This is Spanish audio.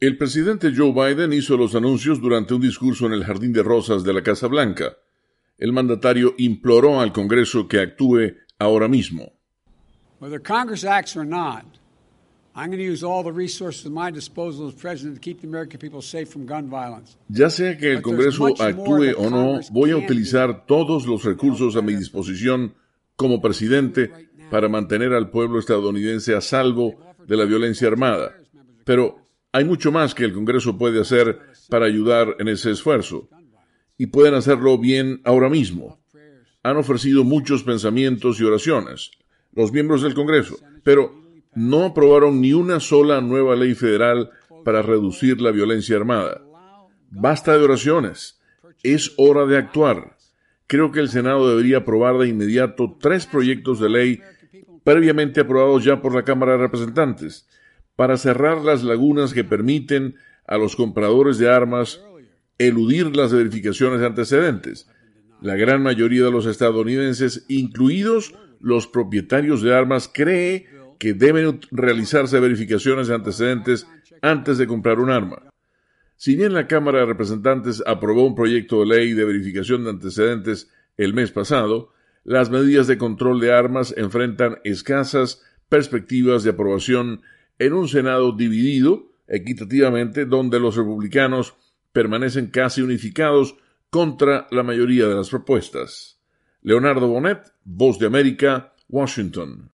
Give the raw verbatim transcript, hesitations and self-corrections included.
El presidente Joe Biden hizo los anuncios durante un discurso en el Jardín de Rosas de la Casa Blanca. El mandatario imploró al Congreso que actúe ahora mismo. Whether Congress acts or not, I'm going to use all the resources at my disposal as president to keep the American people safe from gun violence. Ya sea que el Congreso actúe o no, voy a utilizar todos los recursos a mi disposición como presidente para mantener al pueblo estadounidense a salvo de la violencia armada. Pero hay mucho más que el Congreso puede hacer para ayudar en ese esfuerzo. Y pueden hacerlo bien ahora mismo. Han ofrecido muchos pensamientos y oraciones, los miembros del Congreso, pero no aprobaron ni una sola nueva ley federal para reducir la violencia armada. Basta de oraciones. Es hora de actuar. Creo que el Senado debería aprobar de inmediato tres proyectos de ley previamente aprobados ya por la Cámara de Representantes para cerrar las lagunas que permiten a los compradores de armas eludir las verificaciones de antecedentes. La gran mayoría de los estadounidenses, incluidos los propietarios de armas, cree que deben realizarse verificaciones de antecedentes antes de comprar un arma. Si bien la Cámara de Representantes aprobó un proyecto de ley de verificación de antecedentes el mes pasado, las medidas de control de armas enfrentan escasas perspectivas de aprobación en un Senado dividido equitativamente, donde los republicanos permanecen casi unificados contra la mayoría de las propuestas. Leonardo Bonet, Voz de América, Washington.